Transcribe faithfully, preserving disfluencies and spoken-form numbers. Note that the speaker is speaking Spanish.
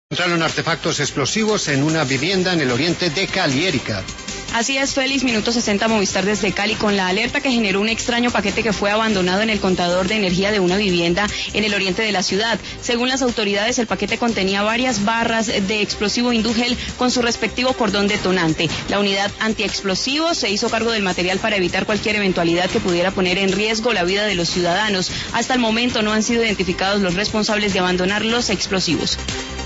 Encontraron artefactos explosivos en una vivienda en el oriente de Cali, Erika. Así es, Félix, Minuto sesenta Movistar desde Cali, con la alerta que generó un extraño paquete que fue abandonado en el contador de energía de una vivienda en el oriente de la ciudad. Según las autoridades, el paquete contenía varias barras de explosivo indugel con su respectivo cordón detonante. La unidad antiexplosivos se hizo cargo del material para evitar cualquier eventualidad que pudiera poner en riesgo la vida de los ciudadanos. Hasta el momento no han sido identificados los responsables de abandonar los explosivos.